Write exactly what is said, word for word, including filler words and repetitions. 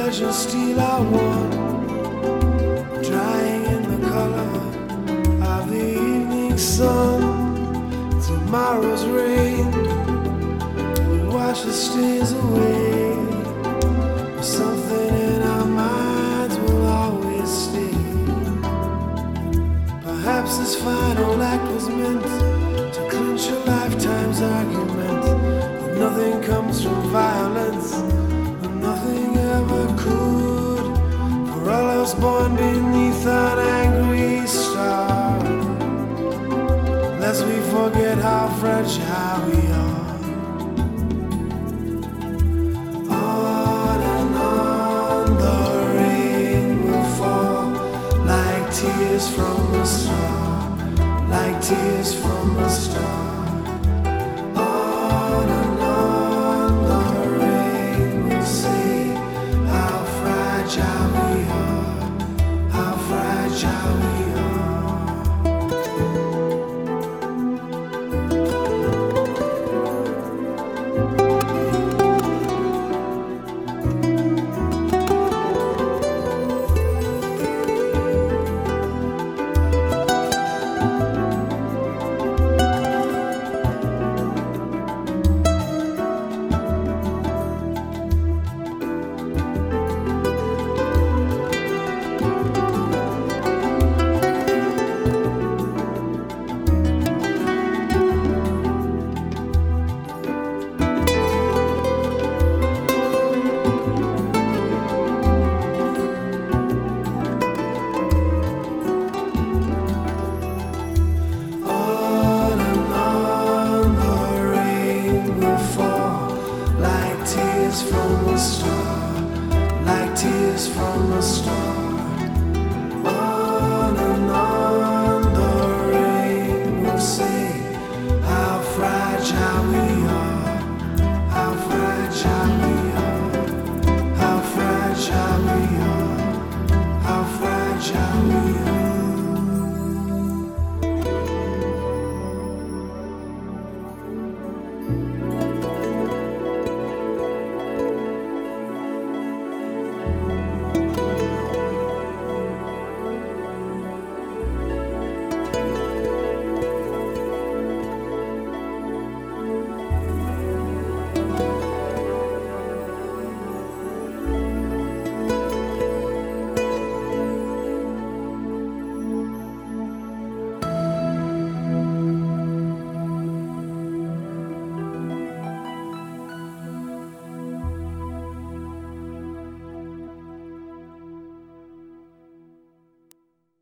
treasure steal our one, drying in the color of the evening sun. Tomorrow's rain will wash the stains away, but something in our minds will always stay. Perhaps this final act was meant to clinch a lifetime's argument, that nothing comes from violence, and nothing ever could. For all us born beneath an angry star, lest we forget how fragile we are. On and on the rain will fall, like tears from a star, like tears from a star. On and on the rain will say how fragile we are, how fragile we are. From a star, like tears from a star. On and on.